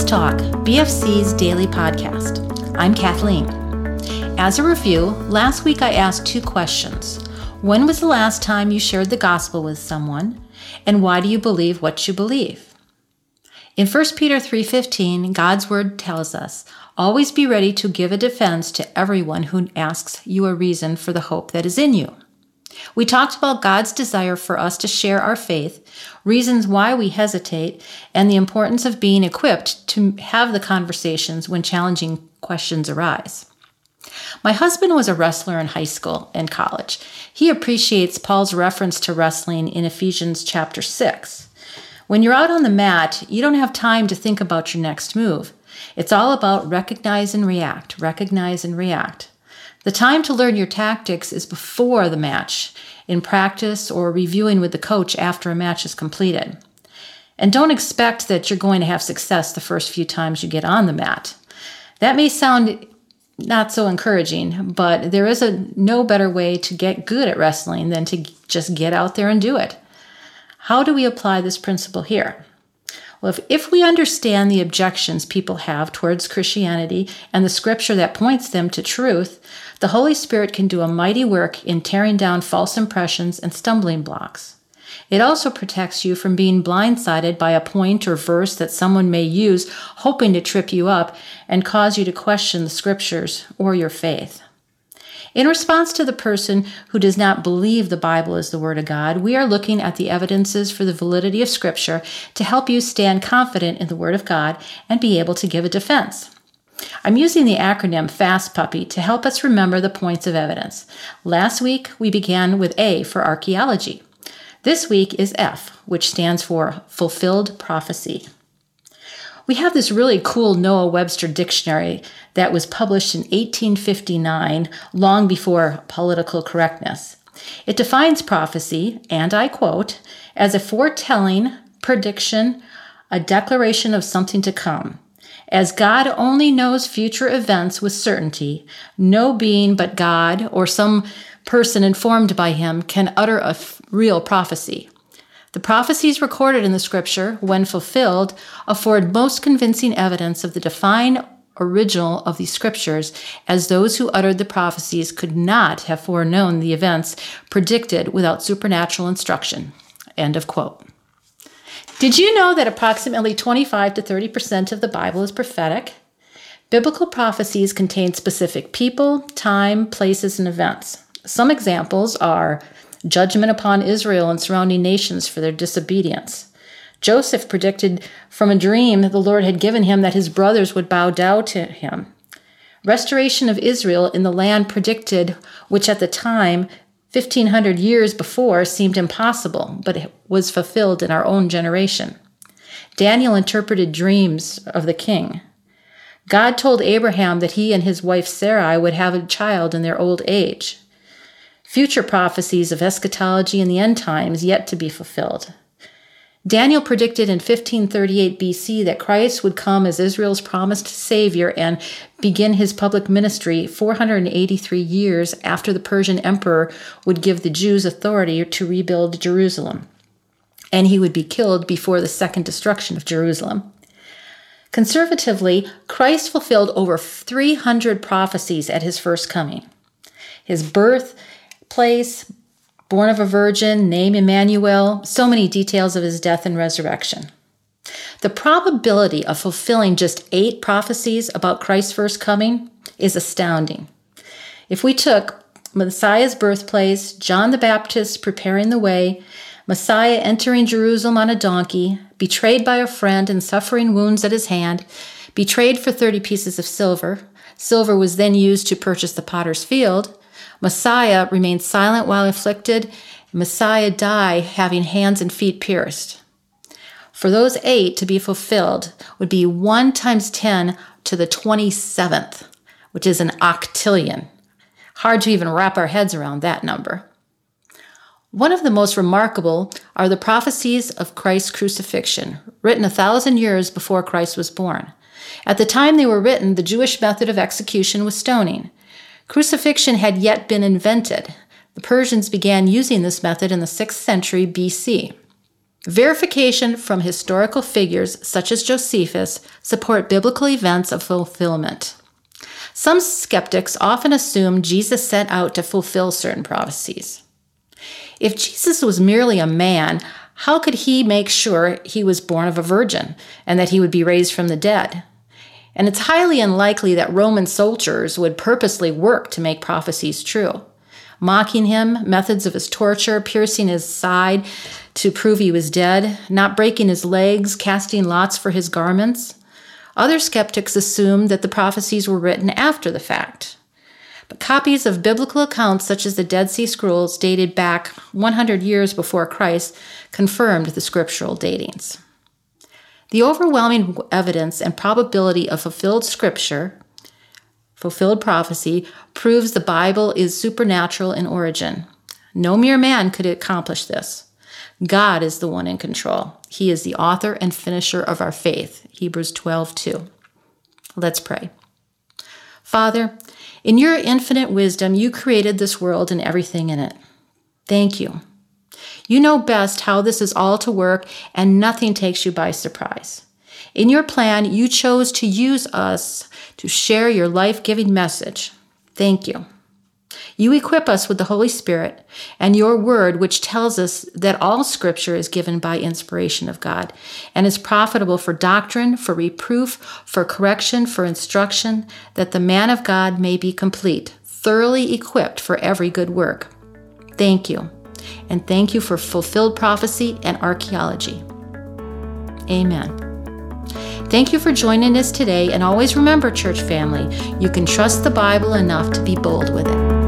Let's Talk, BFC's daily podcast. I'm Kathleen. As a review, last week I asked 2 questions. When was the last time you shared the gospel with someone? And why do you believe what you believe? In 1 Peter 3:15, God's word tells us, always be ready to give a defense to everyone who asks you a reason for the hope that is in you. We talked about God's desire for us to share our faith, reasons why we hesitate, and the importance of being equipped to have the conversations when challenging questions arise. My husband was a wrestler in high school and college. He appreciates Paul's reference to wrestling in Ephesians chapter 6. When you're out on the mat, you don't have time to think about your next move. It's all about recognize and react. The time to learn your tactics is before the match, in practice or reviewing with the coach after a match is completed. And don't expect that you're going to have success the first few times you get on the mat. That may sound not so encouraging, but there is no better way to get good at wrestling than to just get out there and do it. How do we apply this principle here? Well, if we understand the objections people have towards Christianity and the scripture that points them to truth, the Holy Spirit can do a mighty work in tearing down false impressions and stumbling blocks. It also protects you from being blindsided by a point or verse that someone may use, hoping to trip you up and cause you to question the scriptures or your faith. In response to the person who does not believe the Bible is the Word of God, we are looking at the evidences for the validity of Scripture to help you stand confident in the Word of God and be able to give a defense. I'm using the acronym FAST-PUPPY to help us remember the points of evidence. Last week, we began with A for archaeology. This week is F, which stands for fulfilled prophecy. We have this really cool Noah Webster dictionary that was published in 1859, long before political correctness. It defines prophecy, and I quote, as a foretelling, prediction, a declaration of something to come. As God only knows future events with certainty, no being but God or some person informed by him can utter a real prophecy. The prophecies recorded in the scripture, when fulfilled, afford most convincing evidence of the divine original of these scriptures, as those who uttered the prophecies could not have foreknown the events predicted without supernatural instruction. End of quote. Did you know that approximately 25 to 30% of the Bible is prophetic? Biblical prophecies contain specific people, time, places, and events. Some examples are judgment upon Israel and surrounding nations for their disobedience. Joseph predicted from a dream that the Lord had given him that his brothers would bow down to him. Restoration of Israel in the land predicted, which at the time, 1,500 years before, seemed impossible, but it was fulfilled in our own generation. Daniel interpreted dreams of the king. God told Abraham that he and his wife Sarai would have a child in their old age. Future prophecies of eschatology and the end times yet to be fulfilled. Daniel predicted in 1538 BC that Christ would come as Israel's promised Savior and begin his public ministry 483 years after the Persian emperor would give the Jews authority to rebuild Jerusalem, and he would be killed before the second destruction of Jerusalem. Conservatively, Christ fulfilled over 300 prophecies at his first coming. His birth, place, born of a virgin, name Emmanuel, so many details of his death and resurrection. The probability of fulfilling just 8 prophecies about Christ's first coming is astounding. If we took Messiah's birthplace, John the Baptist preparing the way, Messiah entering Jerusalem on a donkey, betrayed by a friend and suffering wounds at his hand, betrayed for 30 pieces of silver, silver was then used to purchase the potter's field, Messiah remained silent while afflicted, Messiah died having hands and feet pierced. For those 8 to be fulfilled would be 1 times 10 to the 27th, which is an octillion. Hard to even wrap our heads around that number. One of the most remarkable are the prophecies of Christ's crucifixion, written 1,000 years before Christ was born. At the time they were written, the Jewish method of execution was stoning. Crucifixion had yet been invented. The Persians began using this method in the 6th century BC. Verification from historical figures such as Josephus support biblical events of fulfillment. Some skeptics often assume Jesus set out to fulfill certain prophecies. If Jesus was merely a man, how could he make sure he was born of a virgin and that he would be raised from the dead? And it's highly unlikely that Roman soldiers would purposely work to make prophecies true. Mocking him, methods of his torture, piercing his side to prove he was dead, not breaking his legs, casting lots for his garments. Other skeptics assume that the prophecies were written after the fact. But copies of biblical accounts such as the Dead Sea Scrolls dated back 100 years before Christ confirmed the scriptural datings. The overwhelming evidence and probability of fulfilled prophecy, proves the Bible is supernatural in origin. No mere man could accomplish this. God is the one in control. He is the author and finisher of our faith. Hebrews 12:2. Let's pray. Father, in your infinite wisdom, you created this world and everything in it. Thank you. You know best how this is all to work, and nothing takes you by surprise. In your plan, you chose to use us to share your life-giving message. Thank you. You equip us with the Holy Spirit and your word, which tells us that all Scripture is given by inspiration of God and is profitable for doctrine, for reproof, for correction, for instruction, that the man of God may be complete, thoroughly equipped for every good work. Thank you. And thank you for fulfilled prophecy and archaeology. Amen. Thank you for joining us today, and always remember, church family, you can trust the Bible enough to be bold with it.